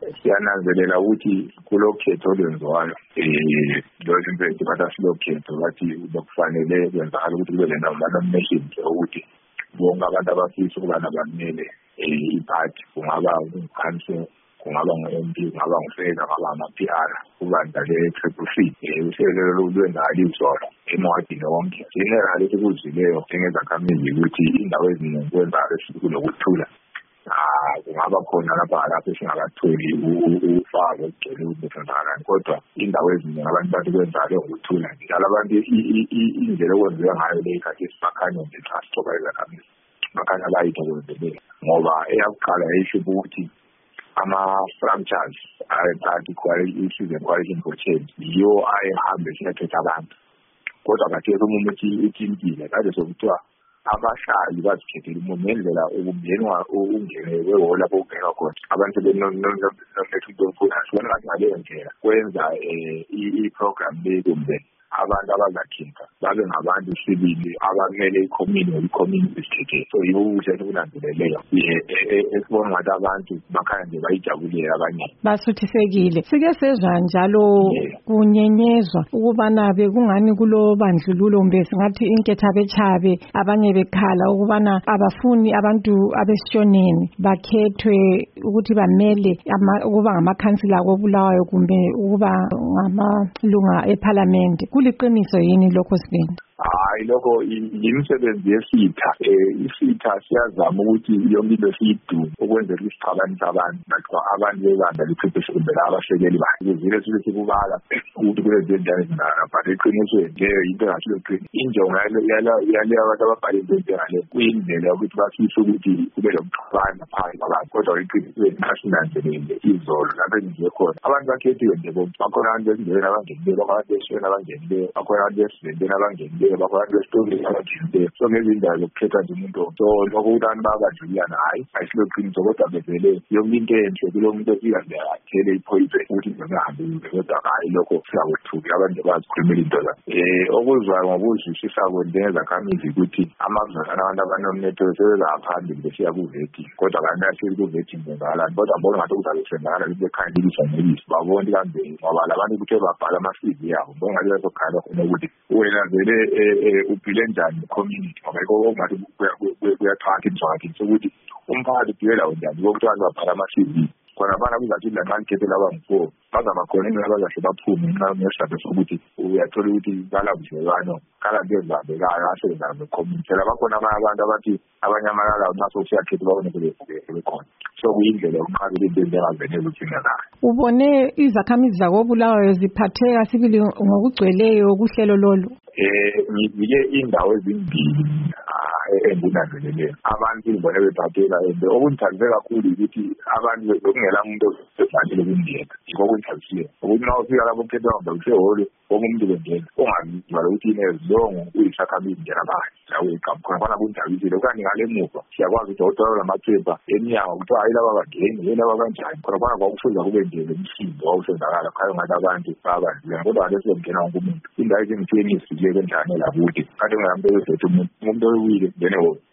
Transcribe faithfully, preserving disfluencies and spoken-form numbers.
siyananzelela ukuthi kulokhetho olwenziwayo eh lokho impethu bathi lokhetho bathi bekufanele kwenzakala ukuthi kube lena nomination ukuthi bonke abantu abafisa ukuba nabamele iphathi kungaba umkhansi kungaba ngu-M P kungaba ngufeka kungaba ama-P R kubanda le-triple C uhlelo lwenzakala izolo emwadini wonke general esikuzileyo njengezakhamizi ukuthi indawo eziningi kwenzakala kunokuthula ah kungaba khona lapha lapho singakatholi ufako ogcwele ubuthandana kodwa indawo eziningi abantu bathi kwenzakala ukuthula njalo abantu indlela okwenziwa ngayo le ikhathi esibakhanya nje xa sixoxa izakhamizi bakhanya bayitho kwenzeleka ngoba eyakuqala yayisho ukuthi ama-structures ayephathi i-issues and coalition for change yiyo ayehambe siyakhetha abantu kodwa kathesi umuntu uthintile kade sokuthiwa abashali bazikhethela umuntu ngendlela ukungenwa ungene wehholo lapho kungenwa khona abantu benoletha into omkhulu asibona ngathi ngaleyo ndlela kwenza i-program le kumbe abantu abazakhetha babe ngabantu sibili abamele i-community i-community isikhethelo so yibo ukuthi ekunanzeleleyo esibona ngathi abantu bakhanya nje bayijabulile abanye basuthisekile sike sezwa njalo kunyenyezwa ukubana bekungani kulo bandlululo mbe singathi inketha bechabe abanye bekhala ukubana abafuni abantu abesishoneni bakhethwe ukuthi bamele ukuba ngamakhansila kobulawayo kumbe ukuba ngamalunga eParliament kuliqiniso yini lokho Sibende? Hayi lokho imisebenzi yesitha eh isitha siyazama ukuthi yonke into siyidu ukwenzela isixabanisa abantu bakho abantu bebanda liphepheshi kumbe abasekeli bakhe kuzile sibe sikubala ukuthi kule zinto ezinala but iqiniso nje into ngathi loqiniso injongo yalo yalo abantu ababhale into ngale kuyindlela ukuthi bafise ukuthi kube lomxhwana phakathi kwabantu kodwa iqiniso nasinanzelele izolo lapho nje khona abantu bakhethiwe nje bakhona abantu bezindlela abangenile abantu beshona abangenile bakhona abantu besibendela abangenile bakwazi besitoli abajile so ngezindawo zokukhetha nje umuntu so lokho utani babajuliyana hayi ayisiloqiniso kodwa bevele yonke into enhle kulo muntu ofika nje athele iphoyise ukuthi ngingahambi kodwa hayi lokho siyawethuka abantu bazikhulumela into la eh okuzwayo ngokuzwisisa kwendezakhamizi ukuthi amazwana abantu abanominetho sebezaphambili besiya kuveti kodwa kanti kuveti ngala kodwa mbona ngathi kuzabe kusenzakala bekhangilisa ngelisi babona kambe ngoba labantu kuthe babhala ama-C V yabo mbona ngathi bazokhala khona ukuthi wena vele uphile njani community ngoba yiko ongathi kuyathwakha imswakhe sokuthi umphakathi uphila njani kokuthiwa babhala ama-C V khona abana kuzathi la mali khethe laba ngipo bazaba khona into abazahle baphume nxa ngesikhathi sokuthi uyathola ukuthi balabudlelwano kala nto ezibambekayo asebenza ne-community bakhona abanye abantu abathi abanye amalala nxa sokuyakhetha babone bekhona so kuyindlela yokunqabela into enjengazenele uthina nayo ubone izakhamizi zakobulawayo ziphatheka sibili ngokugcweleyo kuhlelo lolu eh ngibike indawo ezimbili engunanzeleleyo abantu ngibone bephatheka ende okungithandile kakhulu ukuthi abantu bekungela umuntu osefanele kungena yiko okungithandile ukuthi na ufika lapho ukhetha ngaba useholo omuntu bengena ongazibala ukuthi inezongo uyisakhamini njena bayi lawo iqhamu khona khona kungithabisile okanye ngale muva siyakwazi ukuthi uthola amathemba eminyango ukuthi hayi laba bangeni yena babanjani khona khona kwakufuza kube nje lemsindo wawusenzakala khaya ngathi abantu babandile kodwa leso ngena wonke umuntu indawo ezimtheni isile kanjani lapho ukuthi kanti ngihambe esethu umuntu oyile ngene